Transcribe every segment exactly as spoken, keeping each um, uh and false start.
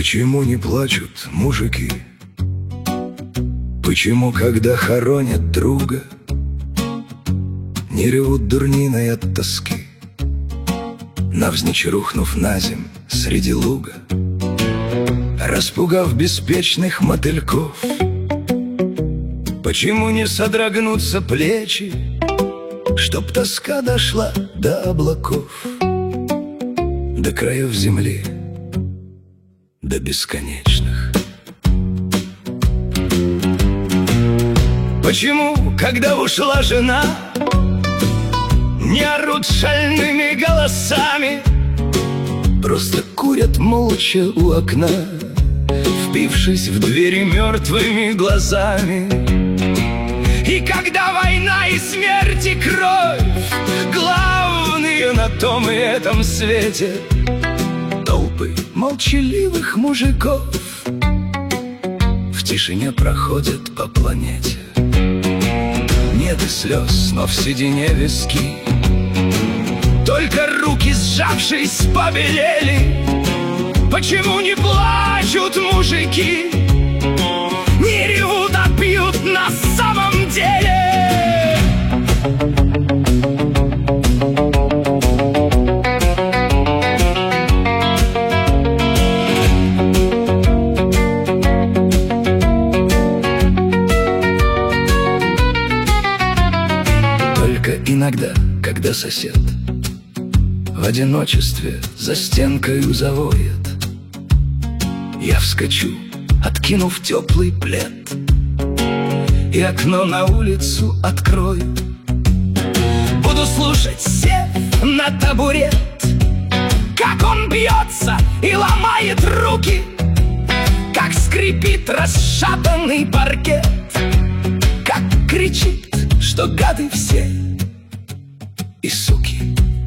Почему не плачут мужики? Почему, когда хоронят друга, не ревут дурниной от тоски, навзничь рухнув на земь среди луга, распугав беспечных мотыльков? Почему не содрогнутся плечи, чтоб тоска дошла до облаков, до краев земли, до бесконечных? Почему, когда ушла жена, не орут шальными голосами, просто курят молча у окна, впившись в двери мертвыми глазами? И когда война и смерть и кровь главные на том и этом свете, толпы молчаливых мужиков в тишине проходят по планете. Нет и слез, но в седине виски, только руки, сжавшись, побелели. Почему не плачут мужики, не ревут, а пьют на самом деле? Только иногда, когда сосед в одиночестве за стенкою завоет, я вскочу, откинув теплый плед, и окно на улицу открою. Буду слушать, сев на табурет, как он бьется и ломает руки, как скрипит расшатанный паркет, как кричит, что гады все и суки.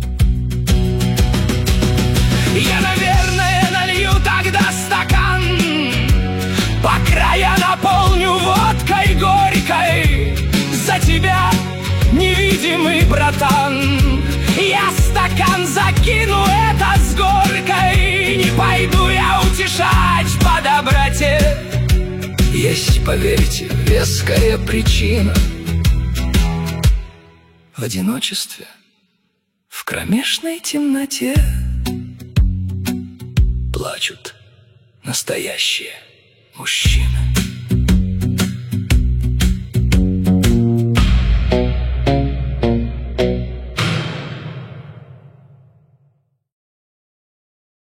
Я, наверное, налью тогда стакан, по края наполню водкой горькой, за тебя, невидимый братан. Я стакан закину, это с горкой, не пойду я утешать по доброте. Есть, поверьте, веская причина: в одиночестве, в кромешной темноте плачут настоящие мужчины.